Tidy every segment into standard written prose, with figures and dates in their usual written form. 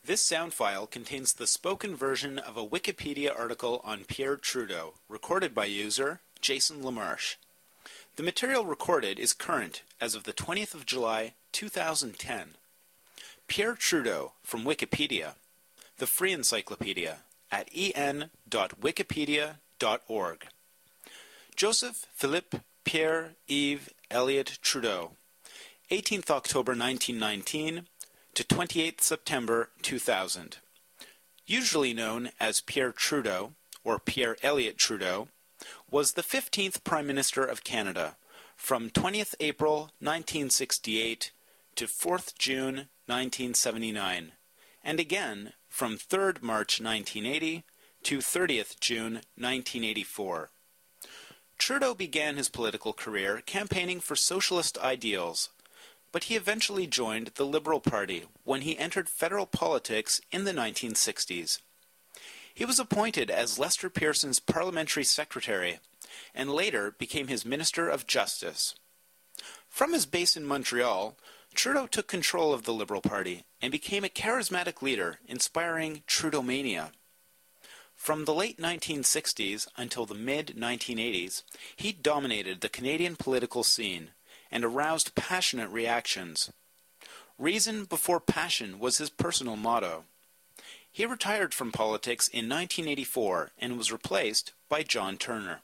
This sound file contains the spoken version of a Wikipedia article on Pierre Trudeau, recorded by user Jason LaMarche. The material recorded is current as of the 20th of July, 2010. Pierre Trudeau from Wikipedia, the free encyclopedia, at en.wikipedia.org. Joseph Philippe Pierre Yves Elliott Trudeau, 18th October 1919 to 28th September 2000. Usually known as Pierre Trudeau, or Pierre Elliott Trudeau, was the 15th Prime Minister of Canada from 20th April 1968 to 4th June 1979, and again from 3rd March 1980 to 30th June 1984. Trudeau began his political career campaigning for socialist ideals, but he eventually joined the Liberal Party when he entered federal politics in the 1960s. He was appointed as Lester Pearson's parliamentary secretary, and later became his Minister of Justice. From his base in Montreal, Trudeau took control of the Liberal Party and became a charismatic leader, inspiring Trudeau-mania. From the late 1960s until the mid-1980s, he dominated the Canadian political scene and aroused passionate reactions. Reason before passion was his personal motto. He retired from politics in 1984 and was replaced by John Turner.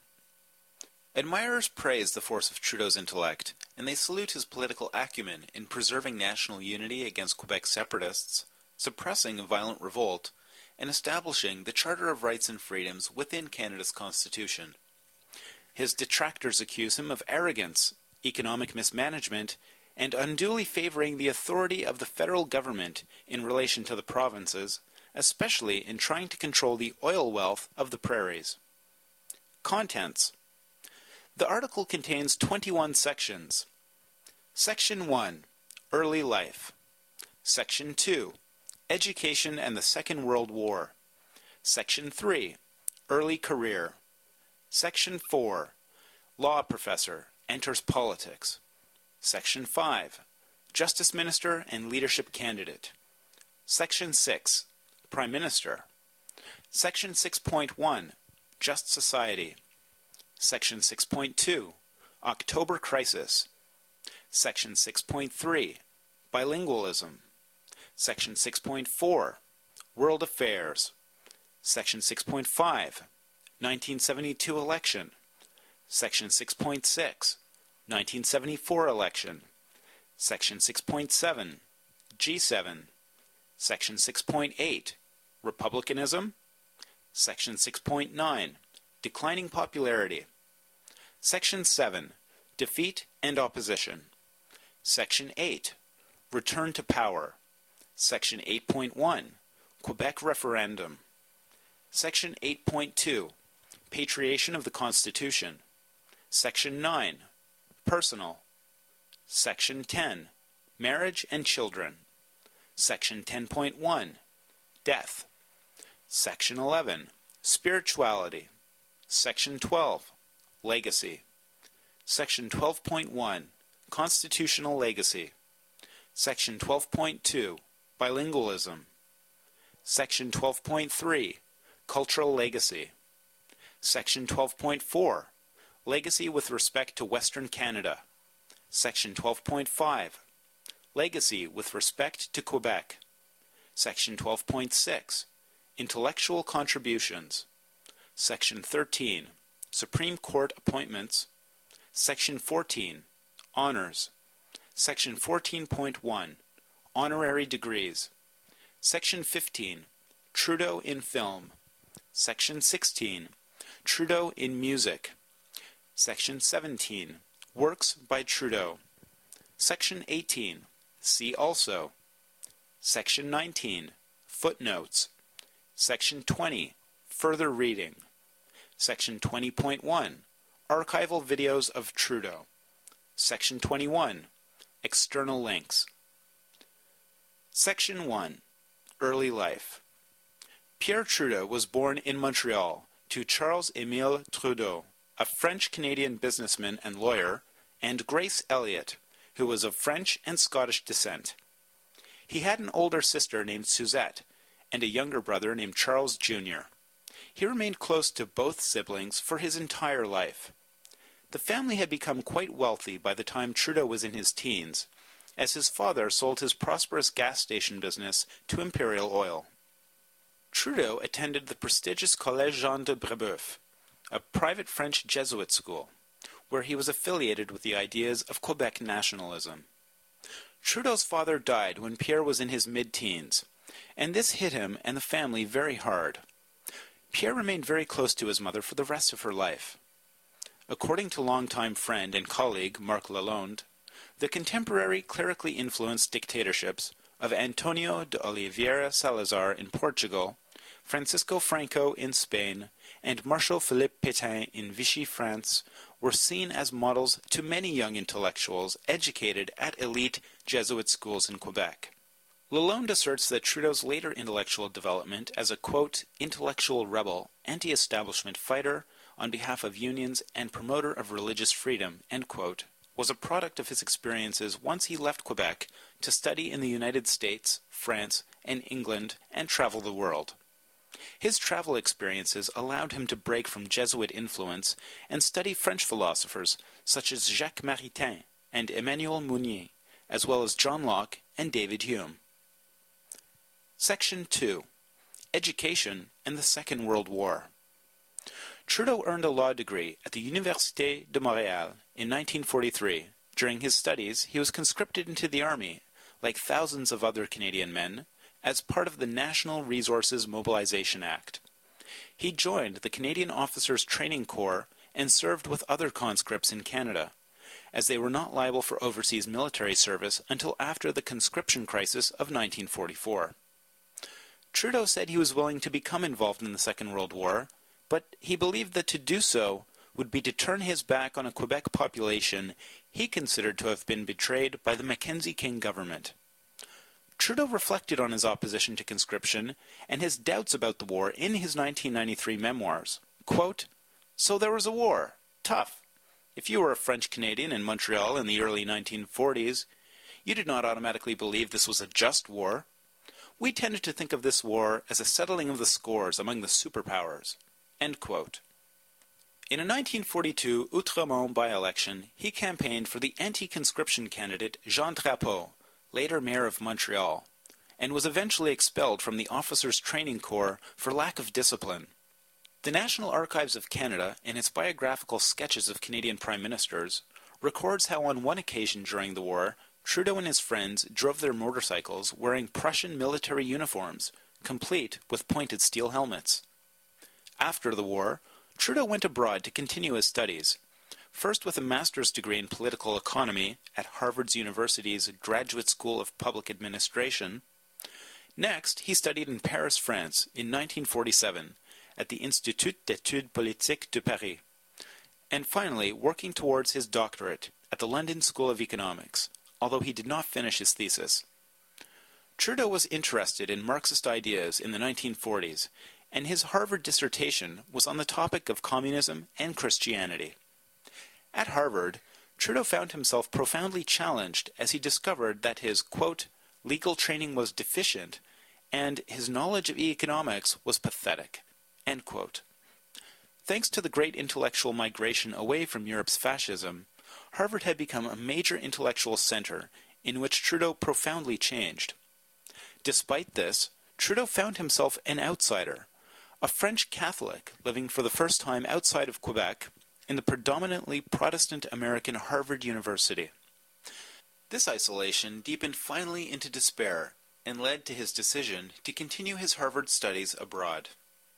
Admirers praise the force of Trudeau's intellect, and they salute his political acumen in preserving national unity against Quebec separatists, suppressing a violent revolt, and establishing the Charter of Rights and Freedoms within Canada's Constitution. His detractors accuse him of arrogance, economic mismanagement, and unduly favoring the authority of the federal government in relation to the provinces, especially in trying to control the oil wealth of the prairies. Contents. The article contains 21 sections. Section 1, Early Life. Section 2, Education and the Second World War. Section 3, Early Career. Section 4, Law Professor, Enters Politics. Section 5, Justice Minister and Leadership Candidate. Section 6, Prime Minister. Section 6.1, Just Society. Section 6.2, October Crisis. Section 6.3, Bilingualism. Section 6.4, World Affairs. Section 6.5, 1972 election. Section 6.6, 1974 election. Section 6.7, G7. Section 6.8, Republicanism. Section 6.9, Declining popularity. Section 7, Defeat and opposition. Section 8, Return to power. Section 8.1, Quebec referendum. Section 8.2, Patriation of the Constitution. Section 9, Personal. Section 10, Marriage and children. Section 10.1, Death. Section 11, Spirituality. Section 12, Legacy. Section 12.1, Constitutional Legacy. Section 12.2, Bilingualism. Section 12.3, Cultural Legacy. Section 12.4, Legacy with respect to Western Canada. Section 12.5, Legacy with respect to Quebec. Section 12.6, Intellectual Contributions. Section 13, Supreme Court Appointments. Section 14, Honors. Section 14.1, Honorary Degrees. Section 15, Trudeau in Film. Section 16, Trudeau in Music. Section 17, Works by Trudeau. Section 18, See Also. Section 19, Footnotes. Section 20, Further Reading. Section 20.1, Archival Videos of Trudeau. Section 21, External Links. Section 1, Early Life. Pierre Trudeau was born in Montreal to Charles-Émile Trudeau, a French-Canadian businessman and lawyer, and Grace Elliott, who was of French and Scottish descent. He had an older sister named Suzette, and a younger brother named Charles Jr. He remained close to both siblings for his entire life. The family had become quite wealthy by the time Trudeau was in his teens, as his father sold his prosperous gas station business to Imperial Oil. Trudeau attended the prestigious Collège Jean de Brébeuf, a private French Jesuit school, where he was affiliated with the ideas of Quebec nationalism. Trudeau's father died when Pierre was in his mid-teens, and this hit him and the family very hard. Pierre remained very close to his mother for the rest of her life. According to longtime friend and colleague Marc Lalonde, the contemporary clerically influenced dictatorships of Antonio de Oliveira Salazar in Portugal, Francisco Franco in Spain, and Marshal Philippe Pétain in Vichy, France, were seen as models to many young intellectuals educated at elite Jesuit schools in Quebec. Lalonde asserts that Trudeau's later intellectual development as a, quote, intellectual rebel, anti-establishment fighter, on behalf of unions and promoter of religious freedom, end quote, was a product of his experiences once he left Quebec to study in the United States, France, and England, and travel the world. His travel experiences allowed him to break from Jesuit influence and study French philosophers such as Jacques Maritain and Emmanuel Mounier, as well as John Locke and David Hume. Section 2. Education and the Second World War. Trudeau earned a law degree at the Université de Montréal in 1943. During his studies, he was conscripted into the army, like thousands of other Canadian men, as part of the National Resources Mobilization Act. He joined the Canadian Officers Training Corps and served with other conscripts in Canada, as they were not liable for overseas military service until after the conscription crisis of 1944. Trudeau said he was willing to become involved in the Second World War, but he believed that to do so would be to turn his back on a Quebec population he considered to have been betrayed by the Mackenzie King government. Trudeau reflected on his opposition to conscription and his doubts about the war in his 1993 memoirs. Quote, "So there was a war. Tough. If you were a French Canadian in Montreal in the early 1940s, you did not automatically believe this was a just war. We tended to think of this war as a settling of the scores among the superpowers." End quote. In a 1942 Outremont by-election, he campaigned for the anti-conscription candidate Jean Drapeau, later mayor of Montreal, and was eventually expelled from the Officers Training Corps for lack of discipline. The National Archives of Canada, in its biographical sketches of Canadian prime ministers, records how on one occasion during the war, Trudeau and his friends drove their motorcycles wearing Prussian military uniforms, complete with pointed steel helmets. After the war, Trudeau went abroad to continue his studies, first with a master's degree in political economy at Harvard University's Graduate School of Public Administration. Next, he studied in Paris, France, in 1947, at the Institut d'études politiques de Paris, and finally working towards his doctorate at the London School of Economics, although he did not finish his thesis. Trudeau was interested in Marxist ideas in the 1940s, and his Harvard dissertation was on the topic of communism and Christianity. At Harvard, Trudeau found himself profoundly challenged as he discovered that his, quote, legal training was deficient and his knowledge of economics was pathetic, end quote. Thanks to the great intellectual migration away from Europe's fascism, Harvard had become a major intellectual center in which Trudeau profoundly changed. Despite this, Trudeau found himself an outsider, a French Catholic living for the first time outside of Quebec in the predominantly Protestant American Harvard University. This isolation deepened finally into despair and led to his decision to continue his Harvard studies abroad.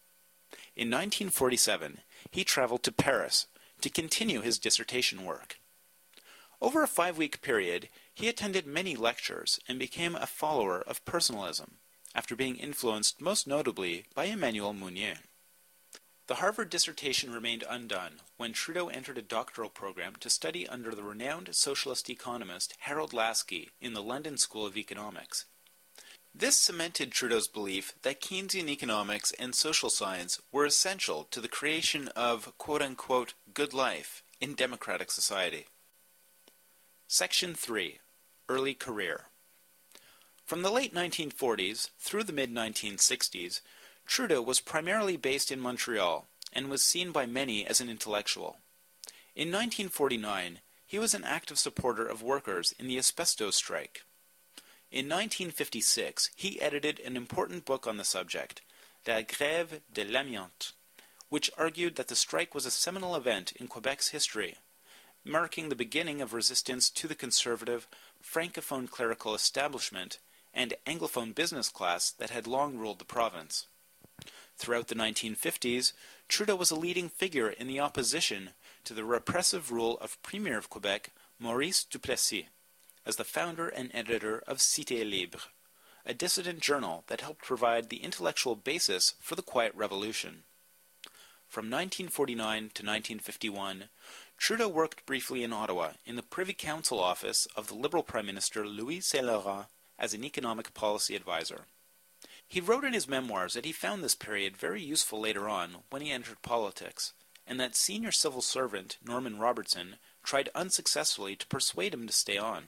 In 1947, he traveled to Paris to continue his dissertation work. Over a 5-week period, he attended many lectures and became a follower of personalism, after being influenced most notably by Emmanuel Mounier. The Harvard dissertation remained undone when Trudeau entered a doctoral program to study under the renowned socialist economist Harold Laski in the London School of Economics. This cemented Trudeau's belief that Keynesian economics and social science were essential to the creation of quote-unquote good life in democratic society. Section 3. Early Career. From the late 1940s through the mid-1960s, Trudeau was primarily based in Montreal and was seen by many as an intellectual. In 1949, he was an active supporter of workers in the asbestos strike. In 1956, he edited an important book on the subject, La Grève de l'Amiante, which argued that the strike was a seminal event in Quebec's history, marking the beginning of resistance to the conservative, francophone clerical establishment and anglophone business class that had long ruled the province. Throughout the 1950s, Trudeau was a leading figure in the opposition to the repressive rule of Premier of Quebec, Maurice Duplessis, as the founder and editor of Cité Libre, a dissident journal that helped provide the intellectual basis for the Quiet Revolution. From 1949 to 1951, Trudeau worked briefly in Ottawa in the Privy Council office of the Liberal Prime Minister Louis Saint-Laurent as an economic policy advisor. He wrote in his memoirs that he found this period very useful later on when he entered politics, and that senior civil servant Norman Robertson tried unsuccessfully to persuade him to stay on.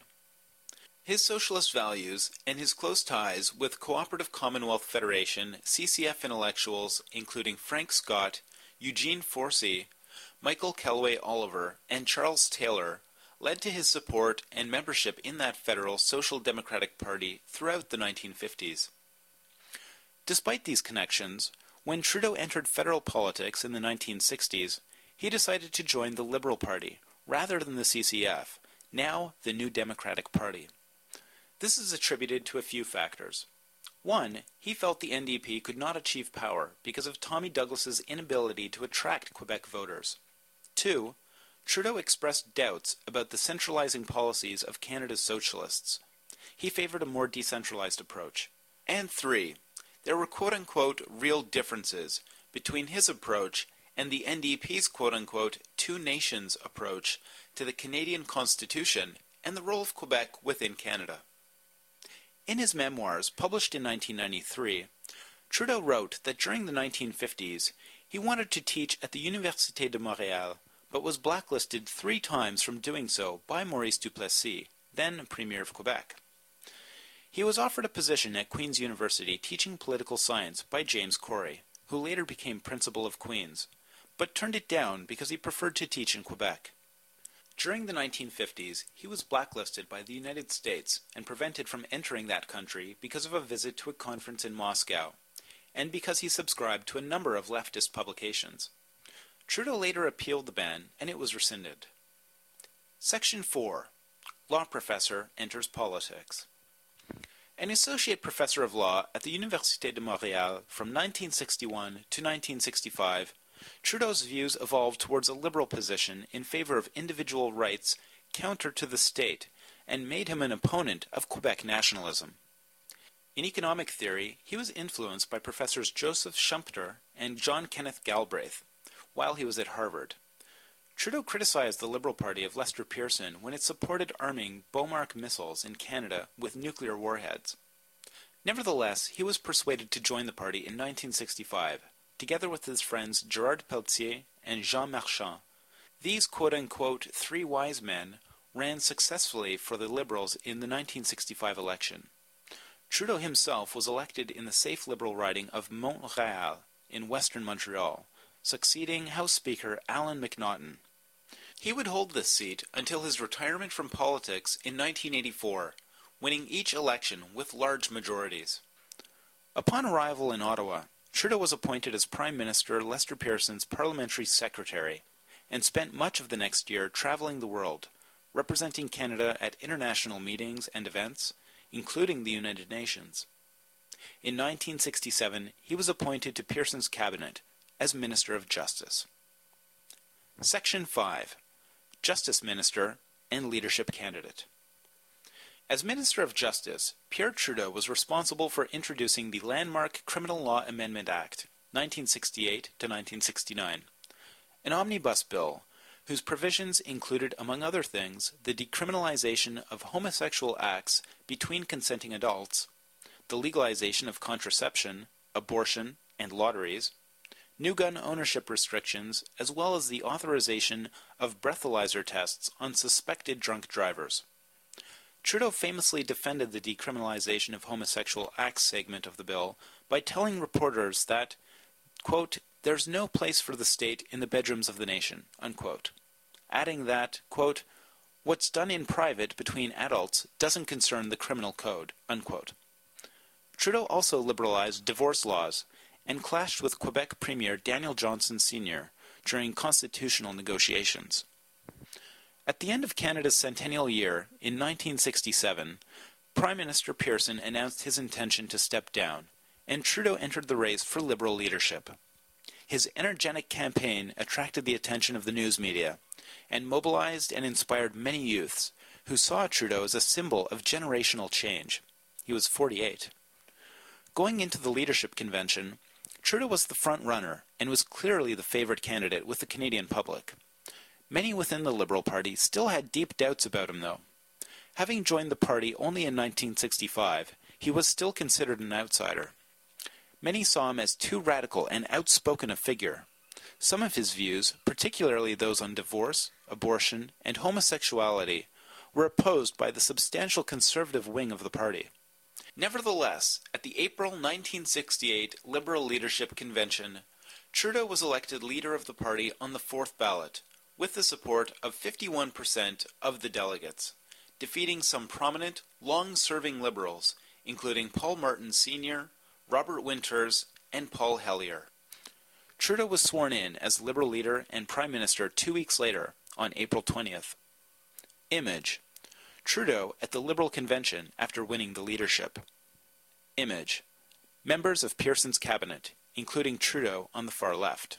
His socialist values and his close ties with Cooperative Commonwealth Federation, CCF intellectuals including Frank Scott, Eugene Forsey, Michael Kellaway Oliver, and Charles Taylor led to his support and membership in that federal Social Democratic Party throughout the 1950s. Despite these connections, when Trudeau entered federal politics in the 1960s, he decided to join the Liberal Party rather than the CCF, now the New Democratic Party. This is attributed to a few factors. One, he felt the NDP could not achieve power because of Tommy Douglas's inability to attract Quebec voters. Two, Trudeau expressed doubts about the centralizing policies of Canada's socialists. He favored a more decentralized approach. And three, there were quote-unquote real differences between his approach and the NDP's quote-unquote two nations approach to the Canadian Constitution and the role of Quebec within Canada. In his memoirs, published in 1993, Trudeau wrote that during the 1950s, he wanted to teach at the Université de Montréal, but was blacklisted 3 times from doing so by Maurice Duplessis, then Premier of Quebec. He was offered a position at Queen's University teaching political science by James Corey, who later became Principal of Queen's, but turned it down because he preferred to teach in Quebec. During the 1950s, he was blacklisted by the United States and prevented from entering that country because of a visit to a conference in Moscow, and because he subscribed to a number of leftist publications. Trudeau later appealed the ban, and it was rescinded. Section 4. Law Professor Enters Politics. An associate professor of law at the Université de Montréal from 1961 to 1965, Trudeau's views evolved towards a liberal position in favor of individual rights counter to the state, and made him an opponent of Quebec nationalism. In economic theory, he was influenced by Professors Joseph Schumpeter and John Kenneth Galbraith while he was at Harvard. Trudeau criticized the Liberal Party of Lester Pearson when it supported arming Beaumark missiles in Canada with nuclear warheads. Nevertheless, he was persuaded to join the party in 1965, together with his friends Gerard Pelletier and Jean Marchand. These quote-unquote 3 wise men ran successfully for the Liberals in the 1965 election. Trudeau himself was elected in the safe Liberal riding of Mont-Royal in western Montreal, succeeding House Speaker Alan MacNaughton. He would hold this seat until his retirement from politics in 1984, winning each election with large majorities. Upon arrival in Ottawa, Trudeau was appointed as Prime Minister Lester Pearson's parliamentary secretary, and spent much of the next year traveling the world, representing Canada at international meetings and events, including the United Nations. In 1967, he was appointed to Pearson's cabinet as Minister of Justice. Section 5. Justice Minister and Leadership Candidate. As Minister of Justice, Pierre Trudeau was responsible for introducing the landmark Criminal Law Amendment Act, 1968 to 1969, an omnibus bill whose provisions included, among other things, the decriminalization of homosexual acts between consenting adults, the legalization of contraception, abortion, and lotteries, new gun ownership restrictions, as well as the authorization of breathalyzer tests on suspected drunk drivers. Trudeau famously defended the decriminalization of homosexual acts segment of the bill by telling reporters that, quote, "there's no place for the state in the bedrooms of the nation," unquote, adding that, quote, "what's done in private between adults doesn't concern the criminal code," unquote. Trudeau also liberalized divorce laws and clashed with Quebec Premier Daniel Johnson Sr. during constitutional negotiations. At the end of Canada's centennial year, in 1967, Prime Minister Pearson announced his intention to step down, and Trudeau entered the race for Liberal leadership. His energetic campaign attracted the attention of the news media, and mobilized and inspired many youths who saw Trudeau as a symbol of generational change. He was 48. Going into the leadership convention, Trudeau was the front runner and was clearly the favored candidate with the Canadian public. Many within the Liberal Party still had deep doubts about him, though. Having joined the party only in 1965, he was still considered an outsider. Many saw him as too radical and outspoken a figure. Some of his views, particularly those on divorce, abortion, and homosexuality, were opposed by the substantial conservative wing of the party. Nevertheless, at the April 1968 Liberal Leadership Convention, Trudeau was elected leader of the party on the fourth ballot, with the support of 51% of the delegates, defeating some prominent, long-serving Liberals, including Paul Martin Sr., Robert Winters, and Paul Hellyer. Trudeau was sworn in as Liberal leader and Prime Minister 2 weeks later, on April 20th. Image: Trudeau at the Liberal Convention after winning the leadership. Image: members of Pearson's cabinet, including Trudeau on the far left.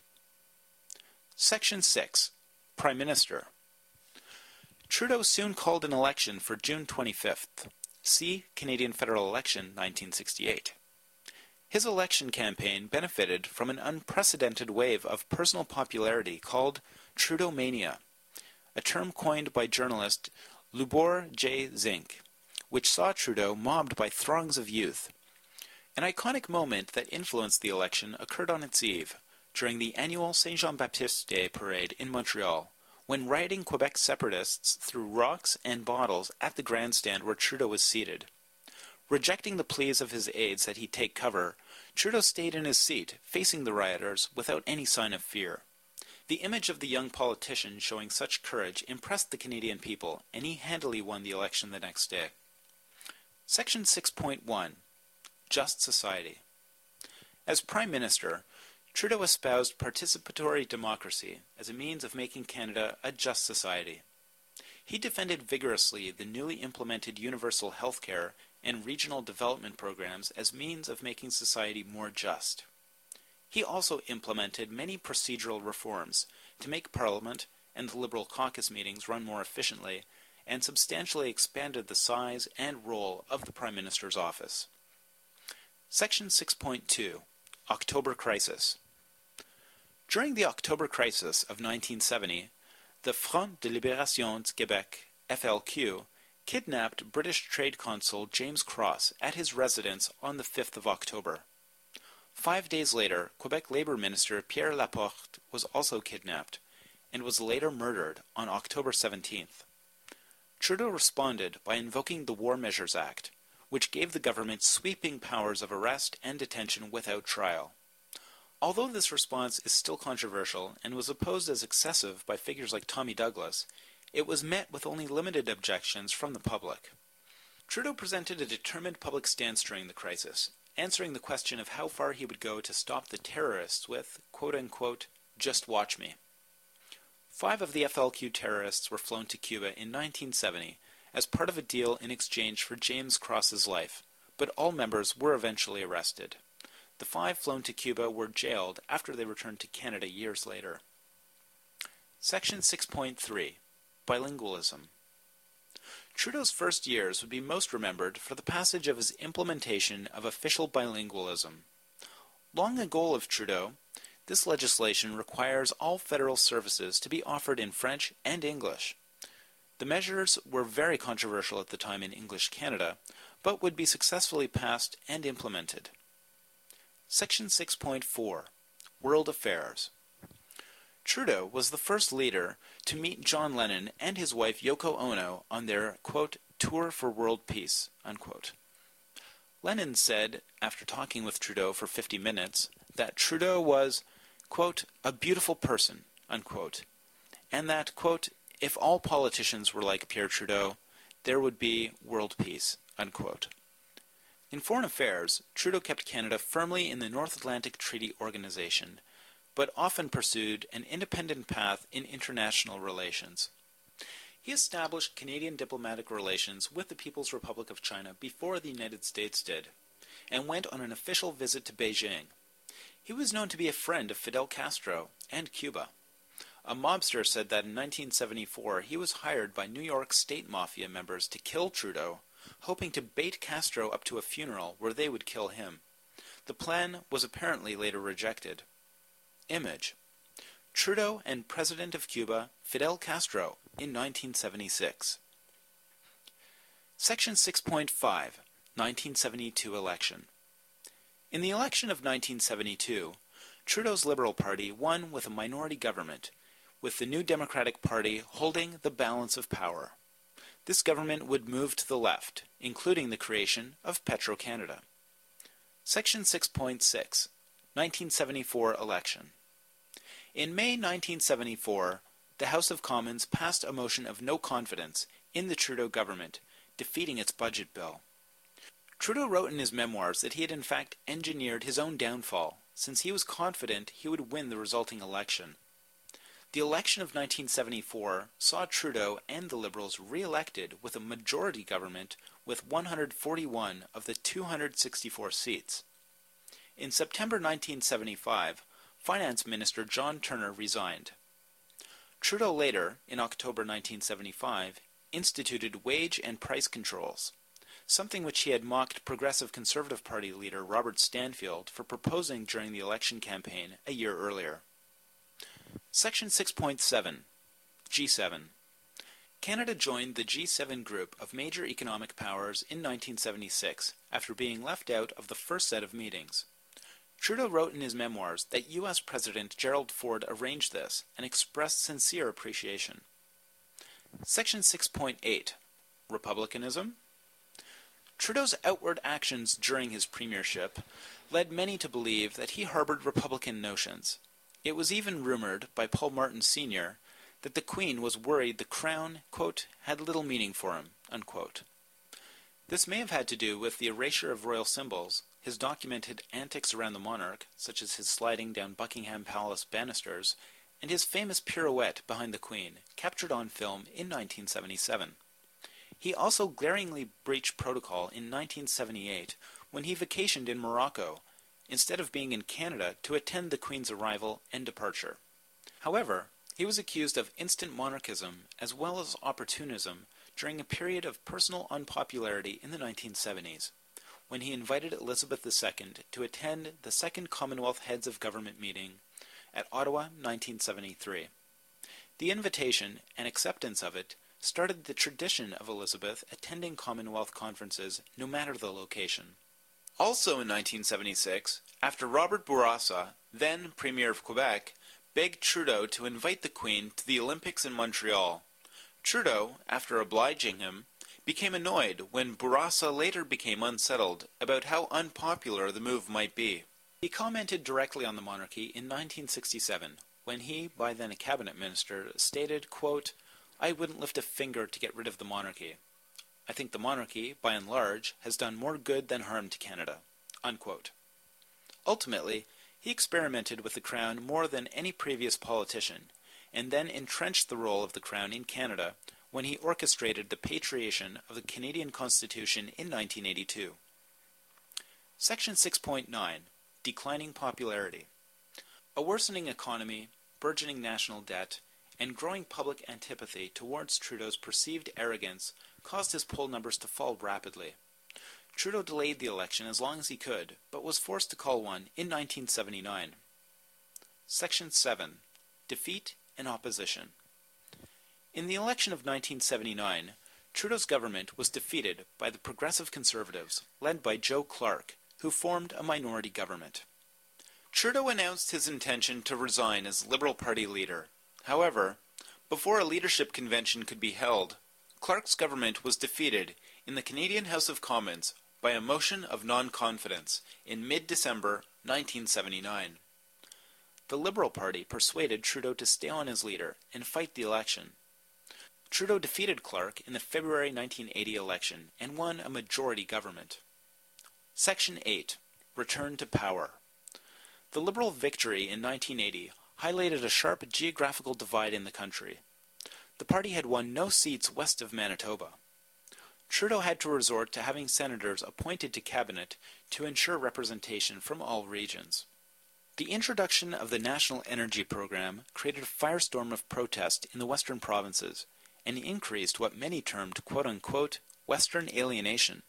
Section 6. Prime Minister. Trudeau soon called an election for June 25th. See Canadian Federal Election 1968. His election campaign benefited from an unprecedented wave of personal popularity called Trudeau-mania, a term coined by journalist Lubor J. Zink, which saw Trudeau mobbed by throngs of youth. An iconic moment that influenced the election occurred on its eve, during the annual Saint-Jean-Baptiste Day parade in Montreal, when rioting Quebec separatists threw rocks and bottles at the grandstand where Trudeau was seated. Rejecting the pleas of his aides that he take cover, Trudeau stayed in his seat, facing the rioters without any sign of fear. The image of the young politician showing such courage impressed the Canadian people, and he handily won the election the next day. Section 6.1. Just Society. As Prime Minister, Trudeau espoused participatory democracy as a means of making Canada a just society. He defended vigorously the newly implemented universal health care and regional development programs as means of making society more just. He also implemented many procedural reforms to make Parliament and the Liberal caucus meetings run more efficiently, and substantially expanded the size and role of the Prime Minister's office. Section 6.2. October Crisis. During the October Crisis of 1970, the Front de Libération du Québec, FLQ, kidnapped British Trade Consul James Cross at his residence on the 5th of October. 5 days later, Quebec Labour Minister Pierre Laporte was also kidnapped, and was later murdered on October 17th. Trudeau responded by invoking the War Measures Act, which gave the government sweeping powers of arrest and detention without trial. Although this response is still controversial and was opposed as excessive by figures like Tommy Douglas, it was met with only limited objections from the public. Trudeau presented a determined public stance during the crisis, answering the question of how far he would go to stop the terrorists with, quote-unquote, "just watch me." 5 of the FLQ terrorists were flown to Cuba in 1970 as part of a deal in exchange for James Cross's life, but all members were eventually arrested. The 5 flown to Cuba were jailed after they returned to Canada years later. Section 6.3. Bilingualism. Trudeau's first years would be most remembered for the passage of his implementation of official bilingualism. Long a goal of Trudeau, this legislation requires all federal services to be offered in French and English. The measures were very controversial at the time in English Canada, but would be successfully passed and implemented. Section 6.4. World Affairs. Trudeau was the first leader to meet John Lennon and his wife Yoko Ono on their, quote, tour for world peace, unquote. Lenin said, after talking with Trudeau for 50 minutes, that Trudeau was, quote, a beautiful person, unquote, and that, quote, if all politicians were like Pierre Trudeau, there would be world peace, unquote. In foreign affairs, Trudeau kept Canada firmly in the North Atlantic Treaty Organization, but often pursued an independent path in international relations. He established Canadian diplomatic relations with the People's Republic of China before the United States did, and went on an official visit to Beijing. He was known to be a friend of Fidel Castro and Cuba. A mobster said that in 1974 he was hired by New York state mafia members to kill Trudeau, hoping to bait Castro up to a funeral where they would kill him. The plan was apparently later rejected. Image: Trudeau and President of Cuba, Fidel Castro, in 1976. Section 6.5, 1972 election. In the election of 1972, Trudeau's Liberal Party won with a minority government, with the New Democratic Party holding the balance of power. This government would move to the left, including the creation of Petro-Canada. Section 6.6, 1974 election. In May 1974, the House of Commons passed a motion of no confidence in the Trudeau government, defeating its budget bill. Trudeau wrote in his memoirs that he had in fact engineered his own downfall, since he was confident he would win the resulting election. The election of 1974 saw Trudeau and the Liberals re-elected with a majority government with 141 of the 264 seats. In September 1975, Finance Minister John Turner resigned. Trudeau later, in October 1975, instituted wage and price controls, something which he had mocked Progressive Conservative Party leader Robert Stanfield for proposing during the election campaign a year earlier. Section 6.7, G7. Canada joined the G7 group of major economic powers in 1976 after being left out of the first set of meetings. Trudeau wrote in his memoirs that U.S. President Gerald Ford arranged this and expressed sincere appreciation. Section 6.8, Republicanism. Trudeau's outward actions during his premiership led many to believe that he harbored Republican notions. It was even rumored by Paul Martin Sr. that the Queen was worried the Crown, quote, had little meaning for him, unquote. This may have had to do with the erasure of royal symbols, his documented antics around the monarch, such as his sliding down Buckingham Palace banisters, and his famous pirouette behind the Queen, captured on film in 1977. He also glaringly breached protocol in 1978 when he vacationed in Morocco, instead of being in Canada to attend the Queen's arrival and departure. However, he was accused of instant monarchism as well as opportunism during a period of personal unpopularity in the 1970s, when he invited Elizabeth II to attend the Second Commonwealth Heads of Government meeting at Ottawa, 1973. The invitation and acceptance of it started the tradition of Elizabeth attending Commonwealth conferences no matter the location. Also in 1976, after Robert Bourassa, then Premier of Quebec, begged Trudeau to invite the Queen to the Olympics in Montreal, Trudeau, after obliging him, became annoyed when Bourassa later became unsettled about how unpopular the move might be. He commented directly on the monarchy in 1967, when he, by then a cabinet minister, stated, quote, I wouldn't lift a finger to get rid of the monarchy. I think the monarchy, by and large, has done more good than harm to Canada, unquote. Ultimately, he experimented with the Crown more than any previous politician, and then entrenched the role of the Crown in Canada when he orchestrated the patriation of the Canadian Constitution in 1982. Section 6.9, Declining Popularity. A worsening economy, burgeoning national debt, and growing public antipathy towards Trudeau's perceived arrogance caused his poll numbers to fall rapidly. Trudeau delayed the election as long as he could, but was forced to call one in 1979. Section 7, Defeat and Opposition. In the election of 1979, Trudeau's government was defeated by the Progressive Conservatives, led by Joe Clark, who formed a minority government. Trudeau announced his intention to resign as Liberal Party leader. However, before a leadership convention could be held, Clark's government was defeated in the Canadian House of Commons by a motion of non-confidence in mid-December 1979. The Liberal Party persuaded Trudeau to stay on as leader and fight the election. Trudeau defeated Clark in the February 1980 election and won a majority government. Section 8. Return to power. The Liberal victory in 1980 highlighted a sharp geographical divide in the country. The party had won no seats west of Manitoba. Trudeau had to resort to having senators appointed to cabinet to ensure representation from all regions. The introduction of the National Energy Program created a firestorm of protest in the western provinces and increased what many termed quote-unquote Western alienation.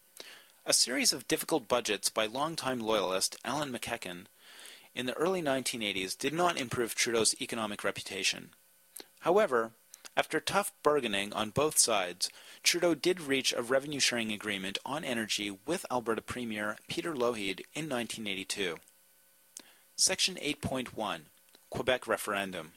A series of difficult budgets by longtime loyalist Alan McEachern in the early 1980s did not improve Trudeau's economic reputation. However, after tough bargaining on both sides, Trudeau did reach a revenue-sharing agreement on energy with Alberta Premier Peter Lougheed in 1982. Section 8.1. Quebec Referendum.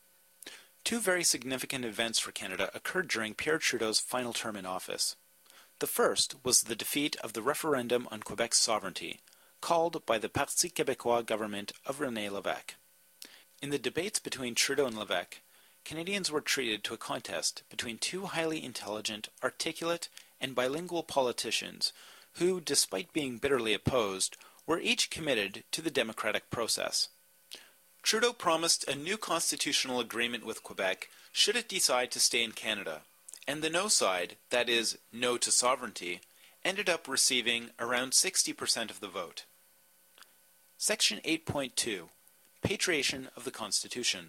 Two very significant events for Canada occurred during Pierre Trudeau's final term in office. The first was the defeat of the referendum on Quebec's sovereignty, called by the Parti Québécois government of René Lévesque. In the debates between Trudeau and Lévesque, Canadians were treated to a contest between two highly intelligent, articulate, and bilingual politicians who, despite being bitterly opposed, were each committed to the democratic process. Trudeau promised a new constitutional agreement with Quebec should it decide to stay in Canada, and the no side, that is, no to sovereignty, ended up receiving around 60% of the vote. Section 8.2. Patriation of the Constitution.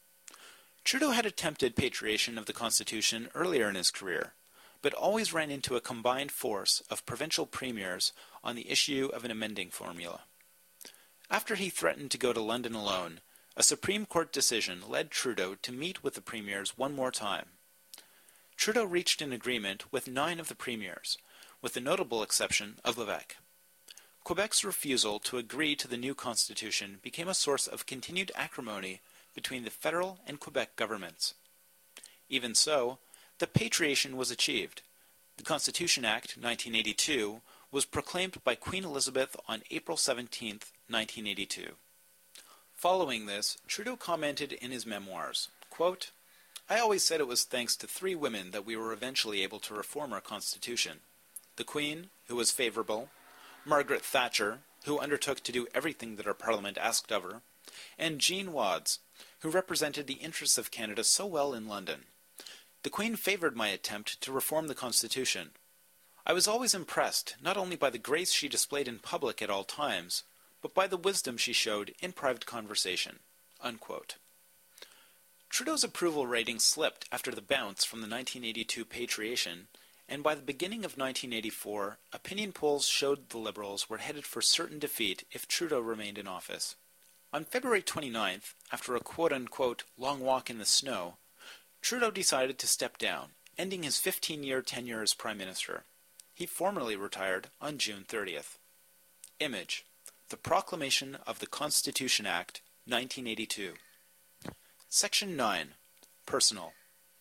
Trudeau had attempted patriation of the Constitution earlier in his career, but always ran into a combined force of provincial premiers on the issue of an amending formula. After he threatened to go to London alone, a Supreme Court decision led Trudeau to meet with the premiers one more time. Trudeau reached an agreement with 9 of the premiers, with the notable exception of Lévesque. Quebec's refusal to agree to the new constitution became a source of continued acrimony between the federal and Quebec governments. Even so, the patriation was achieved. The Constitution Act 1982 was proclaimed by Queen Elizabeth on April 17, 1982. Following this, Trudeau commented in his memoirs, quote, "I always said it was thanks to 3 women that we were eventually able to reform our Constitution. The Queen, who was favourable, Margaret Thatcher, who undertook to do everything that our Parliament asked of her, and Jean Wadds, who represented the interests of Canada so well in London. The Queen favoured my attempt to reform the Constitution. I was always impressed not only by the grace she displayed in public at all times, but by the wisdom she showed in private conversation." Unquote. Trudeau's approval rating slipped after the bounce from the 1982 patriation, and by the beginning of 1984, opinion polls showed the Liberals were headed for certain defeat if Trudeau remained in office. On February 29th, after a quote-unquote long walk in the snow, Trudeau decided to step down, ending his 15-year tenure as Prime Minister. He formally retired on June 30th. Image: the Proclamation of the Constitution Act, 1982. Section 9. Personal.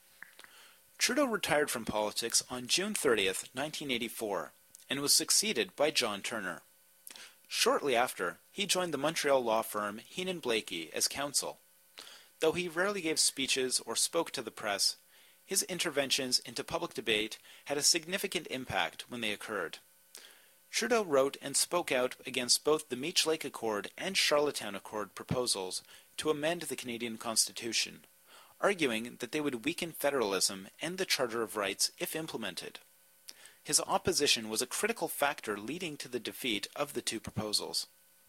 Trudeau retired from politics on June 30th, 1984, and was succeeded by John Turner. Shortly after, he joined the Montreal law firm Heenan Blakey as counsel. Though he rarely gave speeches or spoke to the press, his interventions into public debate had a significant impact when they occurred. Trudeau wrote and spoke out against both the Meech Lake Accord and Charlottetown Accord proposals to amend the Canadian Constitution, arguing that they would weaken federalism and the Charter of Rights if implemented. His opposition was a critical factor leading to the defeat of the 2 proposals.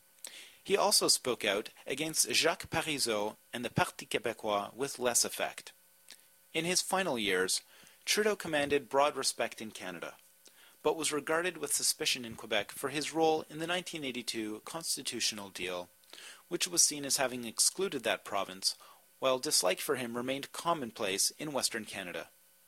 He also spoke out against Jacques Parizeau and the Parti Québécois with less effect. In his final years, Trudeau commanded broad respect in Canada, but was regarded with suspicion in Quebec for his role in the 1982 constitutional deal, which was seen as having excluded that province, while dislike for him remained commonplace in Western Canada.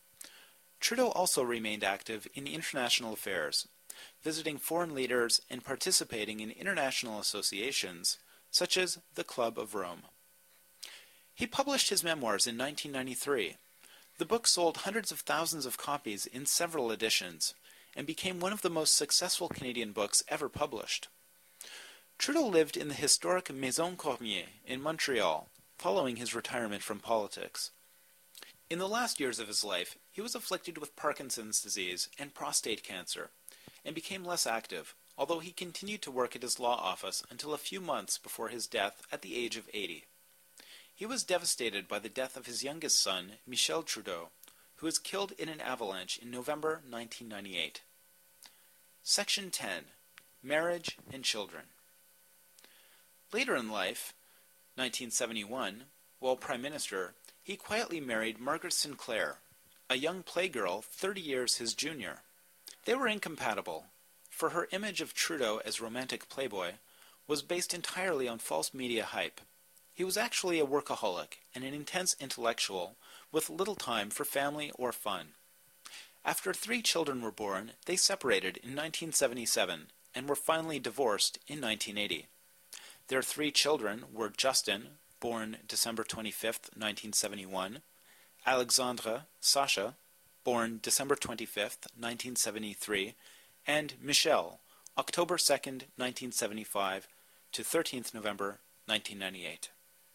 Trudeau also remained active in international affairs, visiting foreign leaders and participating in international associations, such as the Club of Rome. He published his memoirs in 1993. The book sold hundreds of thousands of copies in several editions, and became one of the most successful Canadian books ever published. Trudeau lived in the historic Maison Cormier in Montreal, following his retirement from politics. In the last years of his life, he was afflicted with Parkinson's disease and prostate cancer, and became less active, although he continued to work at his law office until a few months before his death at the age of 80. He was devastated by the death of his youngest son, Michel Trudeau, who was killed in an avalanche in November 1998. Section 10. Marriage and Children. Later in life, 1971, while Prime Minister, he quietly married Margaret Sinclair, a young playgirl 30 years his junior. They were incompatible, for her image of Trudeau as romantic playboy was based entirely on false media hype. He was actually a workaholic and an intense intellectual with little time for family or fun. After 3 children were born, they separated in 1977 and were finally divorced in 1980. Their 3 children were Justin, born December 25, 1971, Alexandra Sasha, born December 25, 1973, and Michelle, October 2, 1975 to 13th November 1998.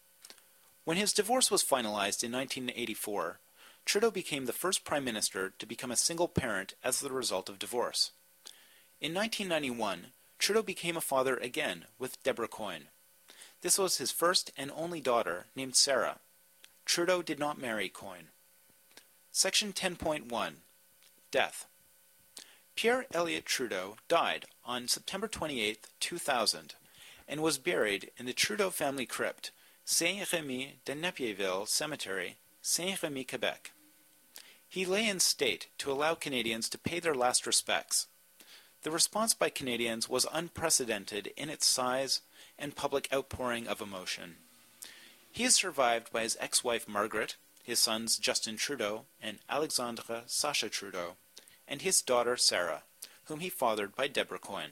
When his divorce was finalized in 1984, Trudeau became the first Prime Minister to become a single parent as the result of divorce. In 1991, Trudeau became a father again with Deborah Coyne. This was his first and only daughter, named Sarah. Trudeau did not marry Coyne. Section 10.1. Death. Pierre Elliott Trudeau died on September 28, 2000, and was buried in the Trudeau family crypt, Saint-Rémy de Napierville Cemetery, Saint-Rémy, Quebec. He lay in state to allow Canadians to pay their last respects. The response by Canadians was unprecedented in its size and public outpouring of emotion. He is survived by his ex-wife Margaret, his sons Justin Trudeau and Alexandra Sasha Trudeau, and his daughter Sarah, whom he fathered by Deborah Coyne.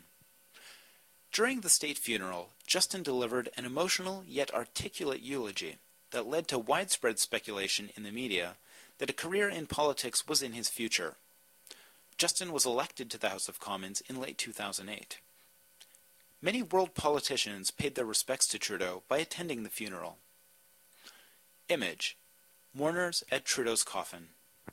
During the state funeral, Justin delivered an emotional yet articulate eulogy that led to widespread speculation in the media that a career in politics was in his future. Justin was elected to the House of Commons in late 2008. Many world politicians paid their respects to Trudeau by attending the funeral. Image. Mourners at Trudeau's coffin.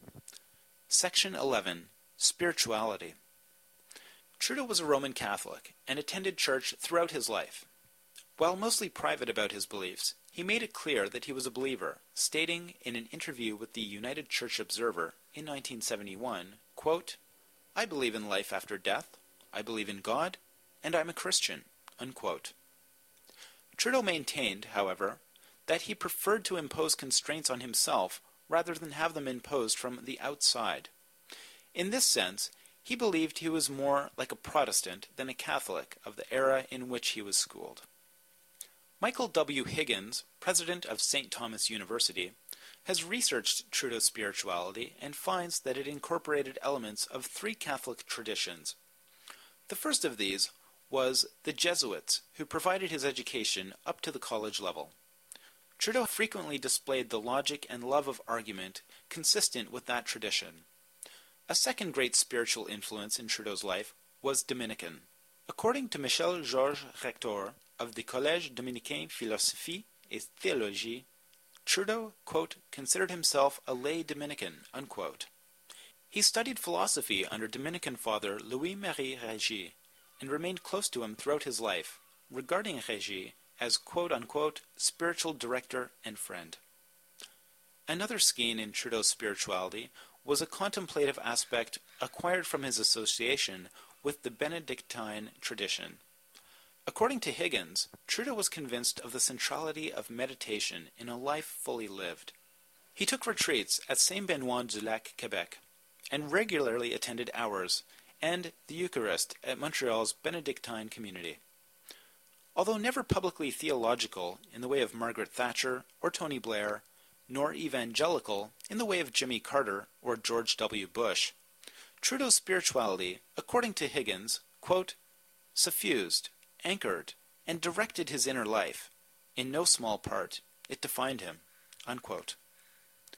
Section 11. Spirituality. Trudeau was a Roman Catholic and attended church throughout his life. While mostly private about his beliefs, he made it clear that he was a believer, stating in an interview with the United Church Observer in 1971, quote, "I believe in life after death, I believe in God, and I'm a Christian," unquote. Trudeau maintained, however, that he preferred to impose constraints on himself rather than have them imposed from the outside. In this sense, he believed he was more like a Protestant than a Catholic of the era in which he was schooled. Michael W. Higgins, president of St. Thomas University, has researched Trudeau's spirituality and finds that it incorporated elements of 3 Catholic traditions. The first of these was the Jesuits, who provided his education up to the college level. Trudeau frequently displayed the logic and love of argument consistent with that tradition. A second great spiritual influence in Trudeau's life was Dominican. According to Michel Georges Rector of the Collège Dominicain Philosophie et Théologie, Trudeau, quote, considered himself a lay Dominican, unquote. He studied philosophy under Dominican father Louis-Marie Régis and remained close to him throughout his life, regarding Régis as quote-unquote spiritual director and friend. Another skein in Trudeau's spirituality was a contemplative aspect acquired from his association with the Benedictine tradition. According to Higgins, Trudeau was convinced of the centrality of meditation in a life fully lived. He took retreats at Saint-Benoît-du-Lac, Quebec, and regularly attended hours and the Eucharist at Montreal's Benedictine community. Although never publicly theological in the way of Margaret Thatcher or Tony Blair, nor evangelical in the way of Jimmy Carter or George W. Bush, Trudeau's spirituality, according to Higgins, quote, suffused, anchored, and directed his inner life. In no small part, it defined him, unquote.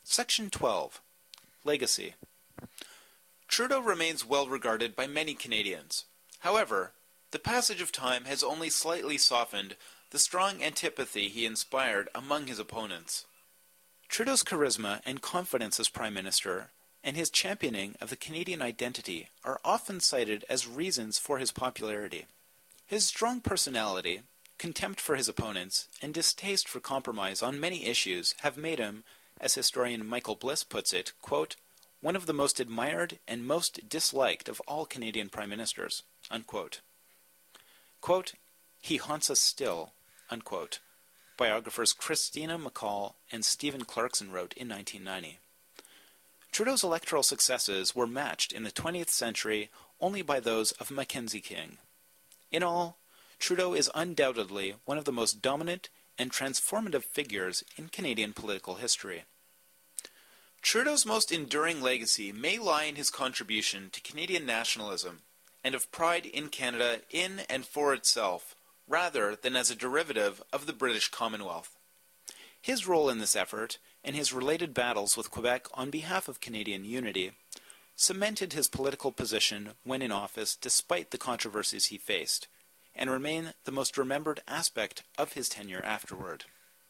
Section 12. Legacy. Trudeau remains well regarded by many Canadians. However, the passage of time has only slightly softened the strong antipathy he inspired among his opponents. Trudeau's charisma and confidence as Prime Minister and his championing of the Canadian identity are often cited as reasons for his popularity. His strong personality, contempt for his opponents, and distaste for compromise on many issues have made him, as historian Michael Bliss puts it, quote, one of the most admired and most disliked of all Canadian Prime Ministers, unquote. Quote, he haunts us still, unquote, biographers Christina McCall and Stephen Clarkson wrote in 1990. Trudeau's electoral successes were matched in the 20th century only by those of Mackenzie King. In all, Trudeau is undoubtedly one of the most dominant and transformative figures in Canadian political history. Trudeau's most enduring legacy may lie in his contribution to Canadian nationalism and of pride in Canada in and for itself, rather than as a derivative of the British Commonwealth. His role in this effort, and his related battles with Quebec on behalf of Canadian unity, cemented his political position when in office despite the controversies he faced, and remain the most remembered aspect of his tenure afterward.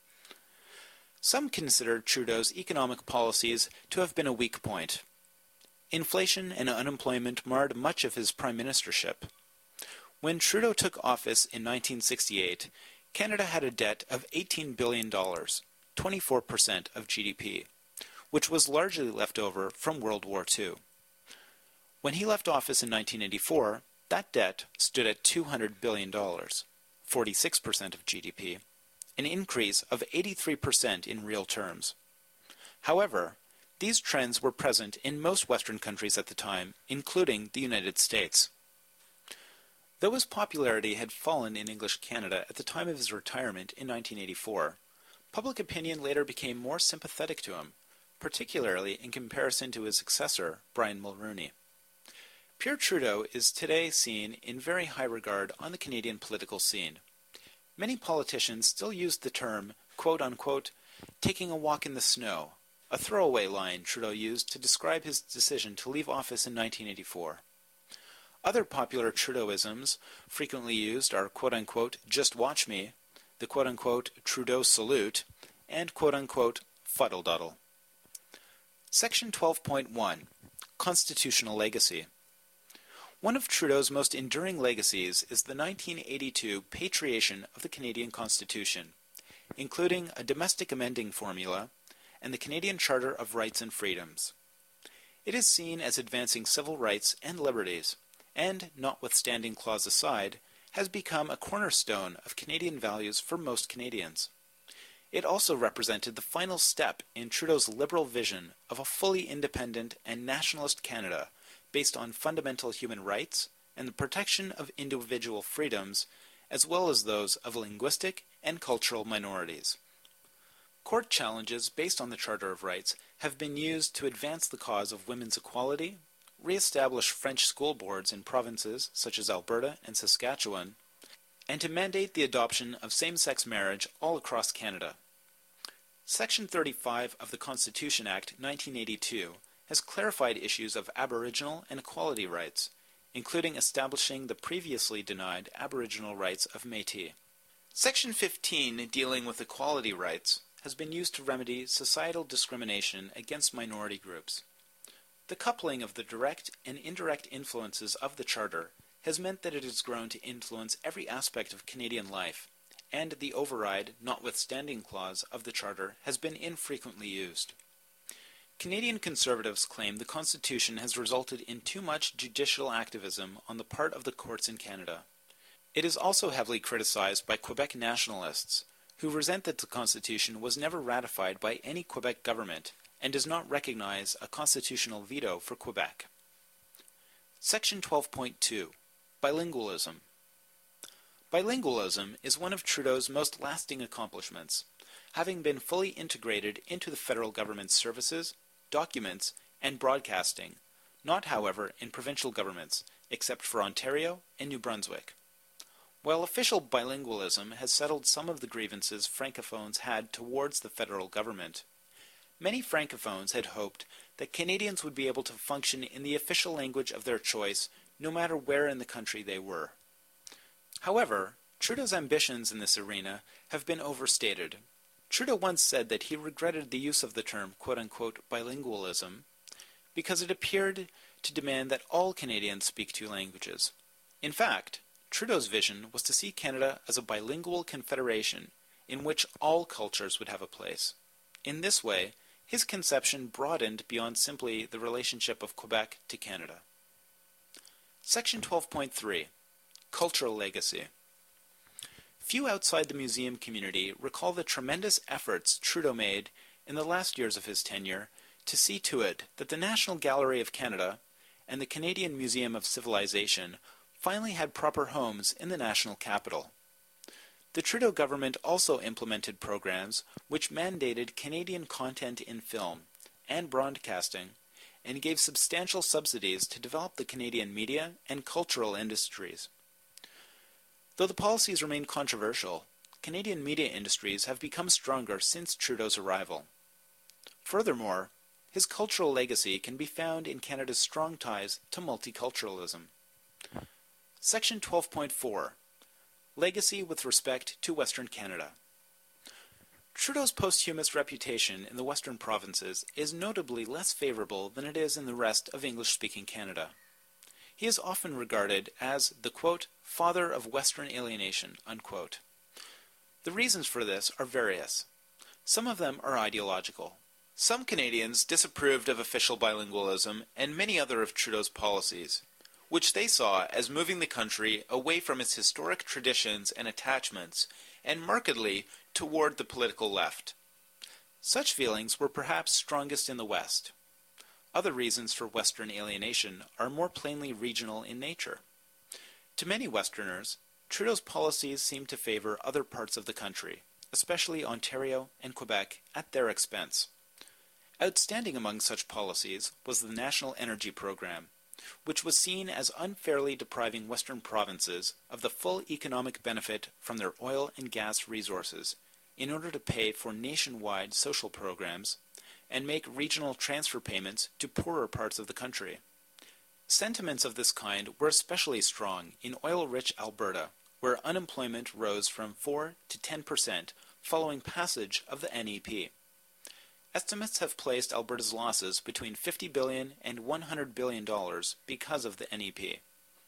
Some consider Trudeau's economic policies to have been a weak point. Inflation and unemployment marred much of his prime ministership. When Trudeau took office in 1968, Canada had a debt of $18 billion, 24% of GDP, which was largely left over from World War II. When he left office in 1984, that debt stood at $200 billion, 46% of GDP, an increase of 83% in real terms. However, these trends were present in most Western countries at the time, including the United States. Though his popularity had fallen in English Canada at the time of his retirement in 1984, public opinion later became more sympathetic to him, particularly in comparison to his successor, Brian Mulroney. Pierre Trudeau is today seen in very high regard on the Canadian political scene. Many politicians still use the term, quote-unquote, taking a walk in the snow, a throwaway line Trudeau used to describe his decision to leave office in 1984. Other popular Trudeauisms frequently used are quote-unquote, just watch me, the quote-unquote, Trudeau salute, and quote-unquote, fuddle-duddle. Section 12.1, Constitutional Legacy. One of Trudeau's most enduring legacies is the 1982 patriation of the Canadian Constitution, including a domestic amending formula and the Canadian Charter of Rights and Freedoms. It is seen as advancing civil rights and liberties, and, notwithstanding clause aside, has become a cornerstone of Canadian values for most Canadians. It also represented the final step in Trudeau's liberal vision of a fully independent and nationalist Canada based on fundamental human rights and the protection of individual freedoms, as well as those of linguistic and cultural minorities. Court challenges based on the Charter of Rights have been used to advance the cause of women's equality, re-establish French school boards in provinces such as Alberta and Saskatchewan, and to mandate the adoption of same-sex marriage all across Canada. Section 35 of the Constitution Act 1982 has clarified issues of Aboriginal and equality rights, including establishing the previously denied Aboriginal rights of Métis. Section 15, dealing with equality rights, has been used to remedy societal discrimination against minority groups. The coupling of the direct and indirect influences of the Charter has meant that it has grown to influence every aspect of Canadian life, and the override, notwithstanding clause of the Charter has been infrequently used. Canadian Conservatives claim the Constitution has resulted in too much judicial activism on the part of the courts in Canada. It is also heavily criticized by Quebec nationalists, who resent that the Constitution was never ratified by any Quebec government and does not recognize a constitutional veto for Quebec. Section 12.2, Bilingualism. Bilingualism is one of Trudeau's most lasting accomplishments, having been fully integrated into the federal government's services, documents, and broadcasting, not, however, in provincial governments, except for Ontario and New Brunswick. While official bilingualism has settled some of the grievances Francophones had towards the federal government, Many francophones had hoped that Canadians would be able to function in the official language of their choice no matter where in the country they were. However, Trudeau's ambitions in this arena have been overstated. Trudeau once said that he regretted the use of the term quote-unquote bilingualism because it appeared to demand that all Canadians speak two languages. In fact, Trudeau's vision was to see Canada as a bilingual confederation in which all cultures would have a place. In this way, his conception broadened beyond simply the relationship of Quebec to Canada. Section 12.3. Cultural Legacy. Few outside the museum community recall the tremendous efforts Trudeau made in the last years of his tenure to see to it that the National Gallery of Canada and the Canadian Museum of Civilization finally had proper homes in the national capital. The Trudeau government also implemented programs which mandated Canadian content in film and broadcasting and gave substantial subsidies to develop the Canadian media and cultural industries. Though the policies remain controversial, Canadian media industries have become stronger since Trudeau's arrival. Furthermore, his cultural legacy can be found in Canada's strong ties to multiculturalism. Section 12.4. Legacy with respect to Western Canada. Trudeau's posthumous reputation in the Western provinces is notably less favorable than it is in the rest of English-speaking Canada. He is often regarded as the, quote, father of Western alienation, unquote. The reasons for this are various. Some of them are ideological. Some Canadians disapproved of official bilingualism and many other of Trudeau's policies, which they saw as moving the country away from its historic traditions and attachments and markedly toward the political left. Such feelings were perhaps strongest in the West. Other reasons for Western alienation are more plainly regional in nature. To many Westerners, Trudeau's policies seem to favor other parts of the country, especially Ontario and Quebec, at their expense. Outstanding among such policies was the National Energy Program, which was seen as unfairly depriving Western provinces of the full economic benefit from their oil and gas resources in order to pay for nationwide social programs and make regional transfer payments to poorer parts of the country. Sentiments of this kind were especially strong in oil-rich Alberta, where unemployment rose from 4 to 10% following passage of the NEP. Estimates have placed Alberta's losses between $50 billion and $100 billion because of the NEP.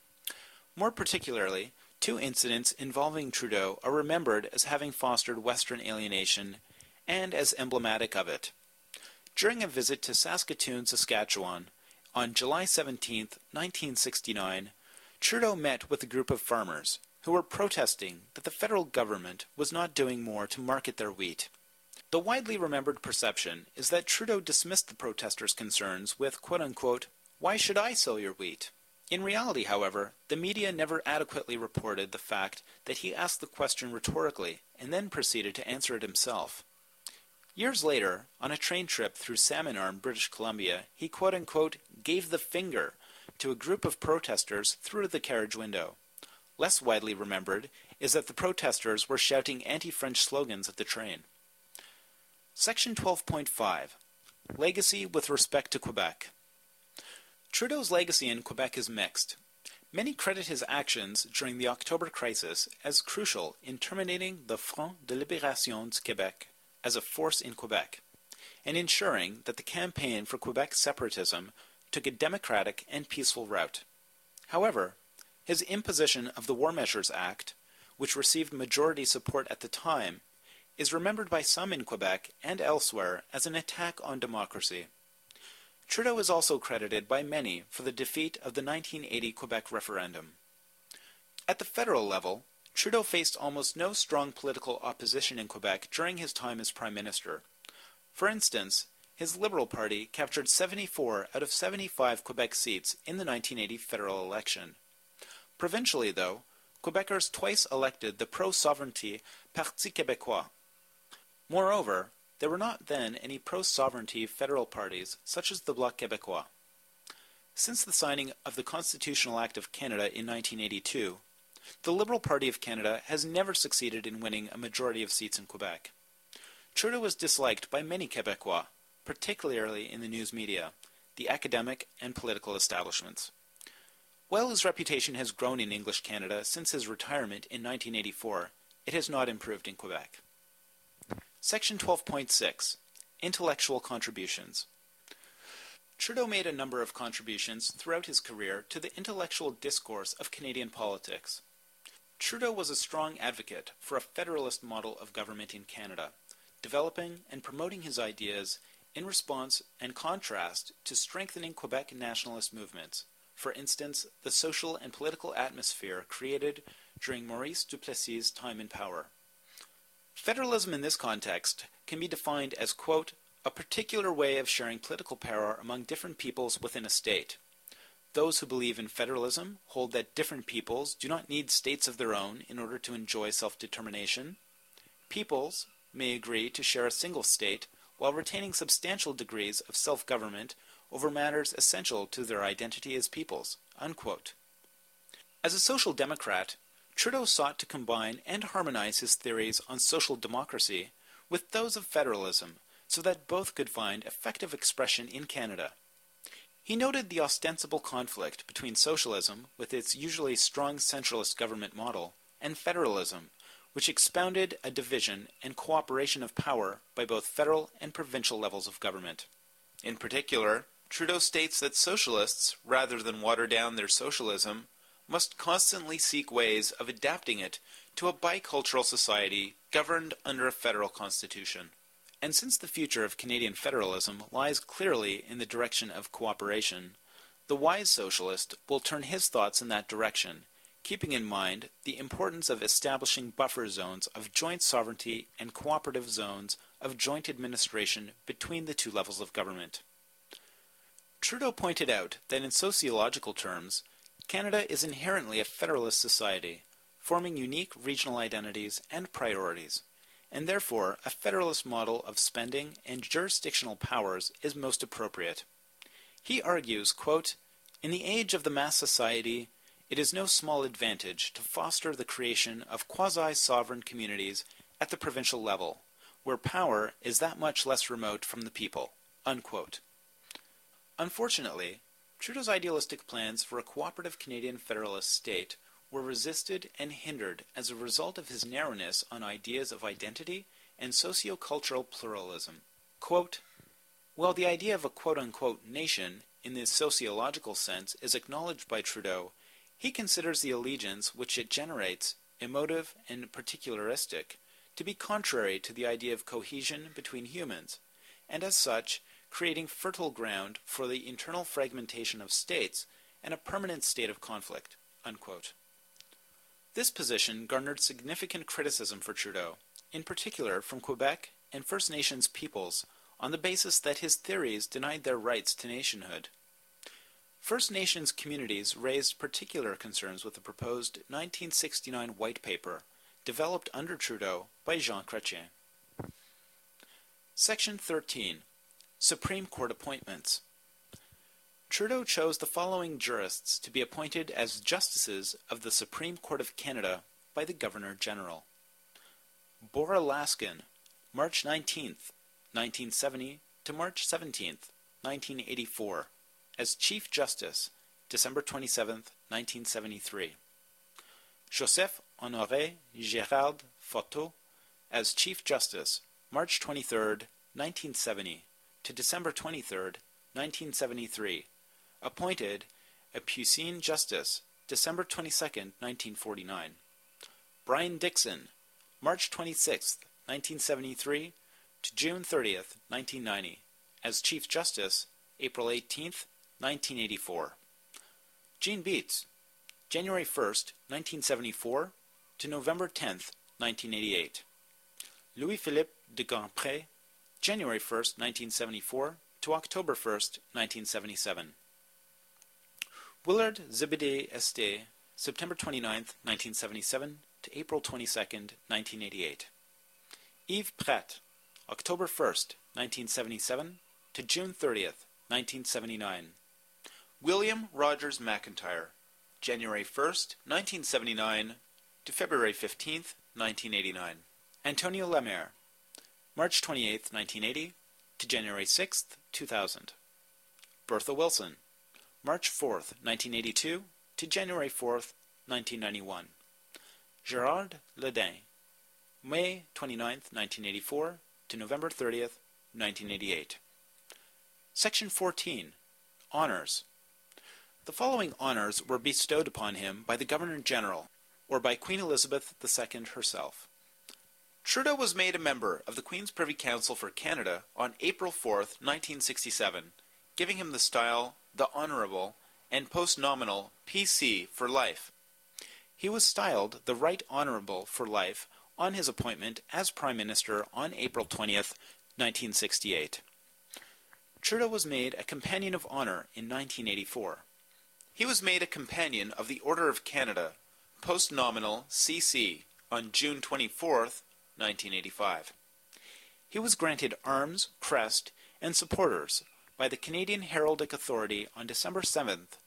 More particularly, two incidents involving Trudeau are remembered as having fostered Western alienation and as emblematic of it. During a visit to Saskatoon, Saskatchewan, on July 17, 1969, Trudeau met with a group of farmers who were protesting that the federal government was not doing more to market their wheat. The widely remembered perception is that Trudeau dismissed the protesters' concerns with, quote-unquote, "Why should I sell your wheat?" In reality, however, the media never adequately reported the fact that he asked the question rhetorically and then proceeded to answer it himself. Years later, on a train trip through Salmon Arm, British Columbia, he quote-unquote gave the finger to a group of protesters through the carriage window. Less widely remembered is that the protesters were shouting anti-French slogans at the train. Section 12.5. Legacy with respect to Quebec. Trudeau's legacy in Quebec is mixed. Many credit his actions during the October crisis as crucial in terminating the Front de Libération du Québec as a force in Quebec, and ensuring that the campaign for Quebec separatism took a democratic and peaceful route. However, his imposition of the War Measures Act, which received majority support at the time, is remembered by some in Quebec and elsewhere as an attack on democracy. Trudeau is also credited by many for the defeat of the 1980 Quebec referendum. At the federal level, Trudeau faced almost no strong political opposition in Quebec during his time as Prime Minister. For instance, his Liberal Party captured 74 out of 75 Quebec seats in the 1980 federal election. Provincially, though, Quebecers twice elected the pro-sovereignty Parti Québécois. Moreover, there were not then any pro-sovereignty federal parties such as the Bloc Québécois. Since the signing of the Constitutional Act of Canada in 1982, the Liberal Party of Canada has never succeeded in winning a majority of seats in Quebec. Trudeau was disliked by many Québécois, particularly in the news media, the academic and political establishments. While his reputation has grown in English Canada since his retirement in 1984, it has not improved in Quebec. Section 12.6. Intellectual Contributions. Trudeau made a number of contributions throughout his career to the intellectual discourse of Canadian politics. Trudeau was a strong advocate for a federalist model of government in Canada, developing and promoting his ideas in response and contrast to strengthening Quebec nationalist movements, for instance, the social and political atmosphere created during Maurice Duplessis' time in power. Federalism in this context can be defined as, quote, a particular way of sharing political power among different peoples within a state. Those who believe in federalism hold that different peoples do not need states of their own in order to enjoy self-determination. Peoples may agree to share a single state while retaining substantial degrees of self-government over matters essential to their identity as peoples, unquote. As a social democrat, Trudeau sought to combine and harmonize his theories on social democracy with those of federalism so that both could find effective expression in Canada. He noted the ostensible conflict between socialism, with its usually strong centralist government model, and federalism, which expounded a division and cooperation of power by both federal and provincial levels of government. In particular, Trudeau states that socialists, rather than water down their socialism, must constantly seek ways of adapting it to a bicultural society governed under a federal constitution. And since the future of Canadian federalism lies clearly in the direction of cooperation, the wise socialist will turn his thoughts in that direction, keeping in mind the importance of establishing buffer zones of joint sovereignty and cooperative zones of joint administration between the two levels of government. Trudeau pointed out that in sociological terms, Canada is inherently a federalist society, forming unique regional identities and priorities, and therefore a federalist model of spending and jurisdictional powers is most appropriate. He argues, quote, in the age of the mass society, it is no small advantage to foster the creation of quasi-sovereign communities at the provincial level, where power is that much less remote from the people, unquote. Unfortunately, Trudeau's idealistic plans for a cooperative Canadian federalist state were resisted and hindered as a result of his narrowness on ideas of identity and socio-cultural pluralism. Quote, while the idea of a quote-unquote nation in the sociological sense is acknowledged by Trudeau, he considers the allegiance which it generates, emotive and particularistic, to be contrary to the idea of cohesion between humans, and as such, creating fertile ground for the internal fragmentation of states and a permanent state of conflict, unquote. This position garnered significant criticism for Trudeau, in particular from Quebec and First Nations peoples, on the basis that his theories denied their rights to nationhood. First Nations communities raised particular concerns with the proposed 1969 White Paper, developed under Trudeau by Jean Chrétien. Section 13. Supreme Court Appointments. Trudeau chose the following jurists to be appointed as justices of the Supreme Court of Canada by the Governor-General. Bora Laskin, March 19th, 1970 to March 17th, 1984, as Chief Justice, December 27th, 1973. Joseph Honoré Gérard Foteau, as Chief Justice, March 23rd, 1970 to December 23rd, 1973, appointed a Puisine Justice, December 22nd, 1949. Brian Dixon, March 26th, 1973 to June 30th, 1990, as Chief Justice, April 18th, 1984. Jean Beats, January 1st, 1974 to November 10th, 1988. Louis-Philippe de Grandpré, January 1st, 1974 to October 1st, 1977. Willard Zebedee Este, September 29th, 1977 to April 22nd, 1988. Yves Pratt, October 1st, 1977 to June 30th, 1979. William Rogers McIntyre, January 1st, 1979 to February 15th, 1989. Antonio Lemaire, March 28th, 1980 to January 6, 2000. Bertha Wilson, March 4, 1982 to January 4, 1991. Gérard Ledin, May 29, 1984 to November 30, 1988. Section 14. Honors. The following honors were bestowed upon him by the Governor-General, or by Queen Elizabeth II herself. Trudeau was made a member of the Queen's Privy Council for Canada on April 4, 1967, giving him the style, the Honourable, and post-nominal PC for life. He was styled the Right Honourable for life on his appointment as Prime Minister on April 20, 1968. Trudeau was made a Companion of Honour in 1984. He was made a Companion of the Order of Canada, post-nominal CC, on June 24, 1985. He was granted arms, crest, and supporters by the Canadian Heraldic Authority on December 7,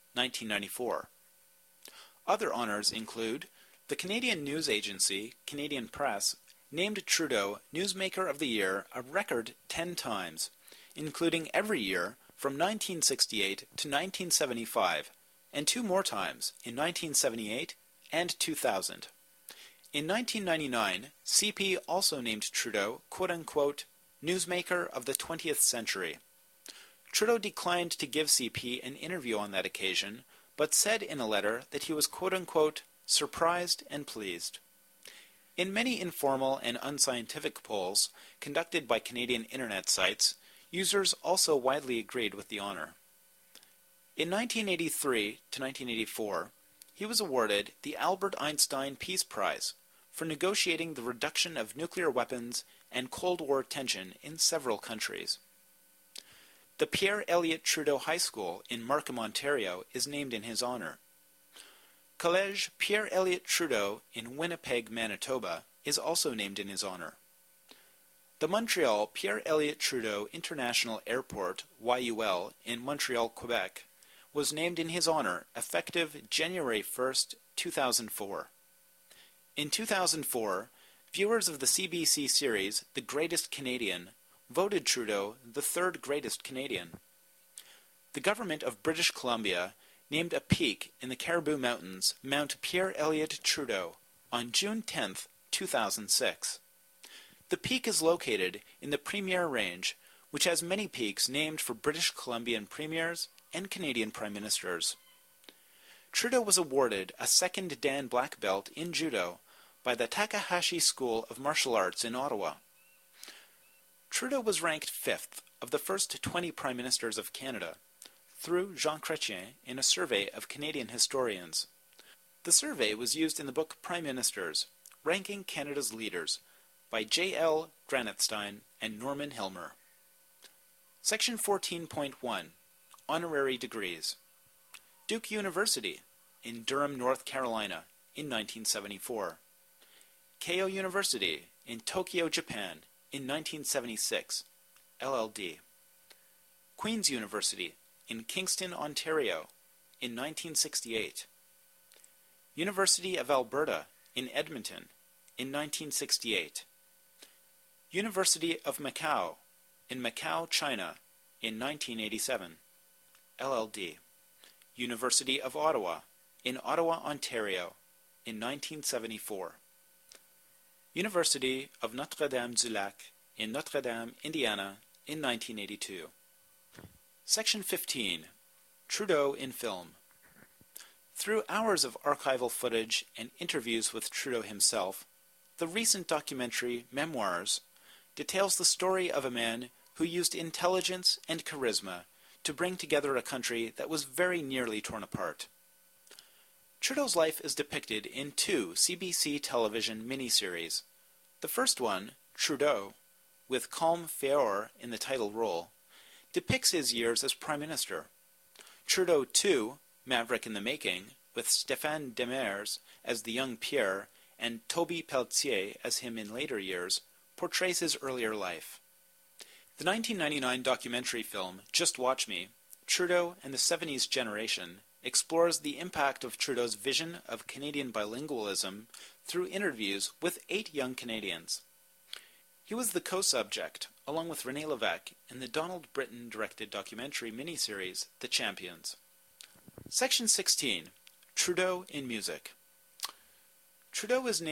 1994. Other honours include the Canadian news agency, Canadian Press, named Trudeau Newsmaker of the Year a record 10 times, including every year from 1968 to 1975, and 2 more times in 1978 and 2000. In 1999, CP also named Trudeau, quote-unquote, Newsmaker of the 20th Century. Trudeau declined to give CP an interview on that occasion, but said in a letter that he was, quote-unquote, surprised and pleased. In many informal and unscientific polls conducted by Canadian internet sites, users also widely agreed with the honor. In 1983 to 1984, he was awarded the Albert Einstein Peace Prize for negotiating the reduction of nuclear weapons and Cold War tension in several countries. The Pierre Elliott Trudeau High School in Markham, Ontario is named in his honor. Collège Pierre Elliott Trudeau in Winnipeg, Manitoba is also named in his honor. The Montreal Pierre Elliott Trudeau International Airport, YUL, in Montreal, Quebec, was named in his honor effective January 1, 2004. In 2004, viewers of the CBC series The Greatest Canadian voted Trudeau the 3rd greatest Canadian. The government of British Columbia named a peak in the Cariboo Mountains Mount Pierre Elliott Trudeau on June 10, 2006. The peak is located in the Premier Range, which has many peaks named for British Columbian premiers and Canadian prime ministers. Trudeau was awarded a 2nd Dan Black Belt in Judo by the Takahashi School of Martial Arts in Ottawa. Trudeau was ranked 5th of the first 20 Prime Ministers of Canada, through Jean Chrétien in a survey of Canadian historians. The survey was used in the book Prime Ministers, Ranking Canada's Leaders, by J.L. Granatstein and Norman Hilmer. Section 14.1. Honorary Degrees. Duke University, in Durham, North Carolina, in 1974. Keio University, in Tokyo, Japan, in 1976, LLD. Queen's University, in Kingston, Ontario, in 1968. University of Alberta, in Edmonton, in 1968. University of Macau, in Macau, China, in 1987, LLD. University of Ottawa, in Ottawa, Ontario, in 1974. University of Notre-Dame-du-Lac, in Notre Dame, Indiana, in 1982. Section 15. Trudeau in Film. Through hours of archival footage and interviews with Trudeau himself, the recent documentary Memoirs details the story of a man who used intelligence and charisma to bring together a country that was very nearly torn apart. Trudeau's life is depicted in 2 CBC television miniseries. The first one, Trudeau, with Colm Feore in the title role, depicts his years as Prime Minister. Trudeau 2, Maverick in the Making, with Stéphane Demers as the young Pierre and Toby Pelletier as him in later years, portrays his earlier life. The 1999 documentary film Just Watch Me, Trudeau and the 70s Generation, explores the impact of Trudeau's vision of Canadian bilingualism through interviews with 8 young Canadians. He was the co-subject along with René Lévesque in the Donald Britton-directed documentary miniseries The Champions. Section 16. Trudeau in Music. Trudeau is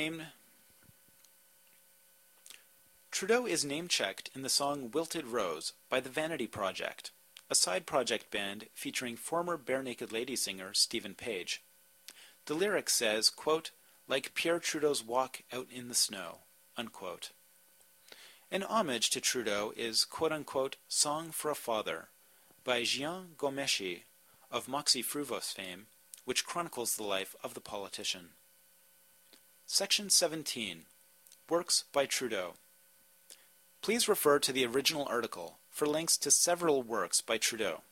name-checked in the song Wilted Rose by the Vanity Project, a side project band featuring former Barenaked Ladies singer Stephen Page. The lyric says, quote, "like Pierre Trudeau's walk out in the snow," unquote. An homage to Trudeau is, quote-unquote, Song for a Father by Jean Gomeschi of Moxie Fruvos fame, which chronicles the life of the politician. Section 17. Works by Trudeau. Please refer to the original article for links to several works by Trudeau.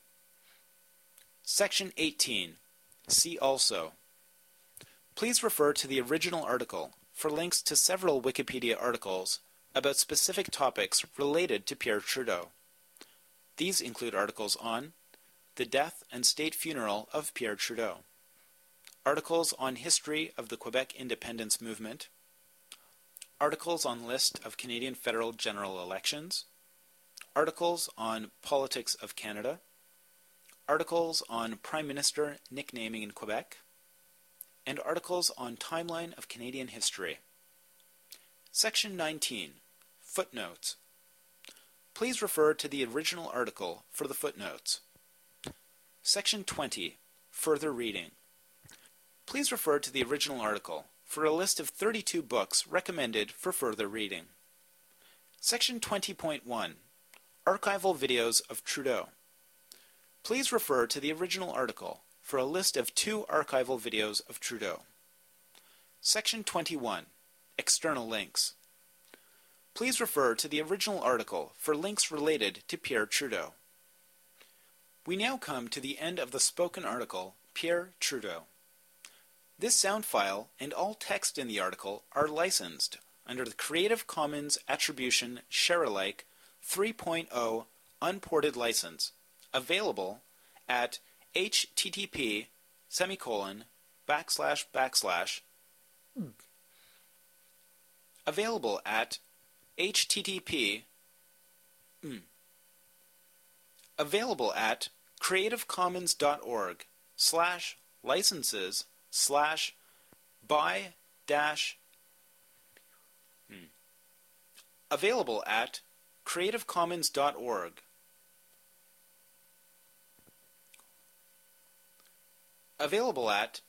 Section 18. See also. Please refer to the original article for links to several Wikipedia articles about specific topics related to Pierre Trudeau. These include articles on the death and state funeral of Pierre Trudeau, articles on history of the Quebec independence movement, articles on list of Canadian federal general elections, articles on politics of Canada, articles on Prime Minister nicknaming in Quebec, and articles on timeline of Canadian history. Section 19. Footnotes. Please refer to the original article for the footnotes. Section 20. Further reading. Please refer to the original article for a list of 32 books recommended for further reading. Section 20.1. Archival videos of Trudeau. Please refer to the original article for a list of 2 archival videos of Trudeau. Section 21. External links. Please refer to the original article for links related to Pierre Trudeau. We now come to the end of the spoken article, Pierre Trudeau. This sound file and all text in the article are licensed under the Creative Commons Attribution Share-alike 3.0 Unported License, available at http:// available at http available at creativecommons.org/licenses/by- available at creativecommons.org available at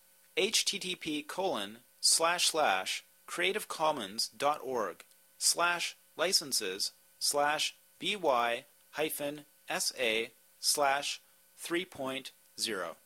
http://creativecommons.org/licenses/by-sa/3.0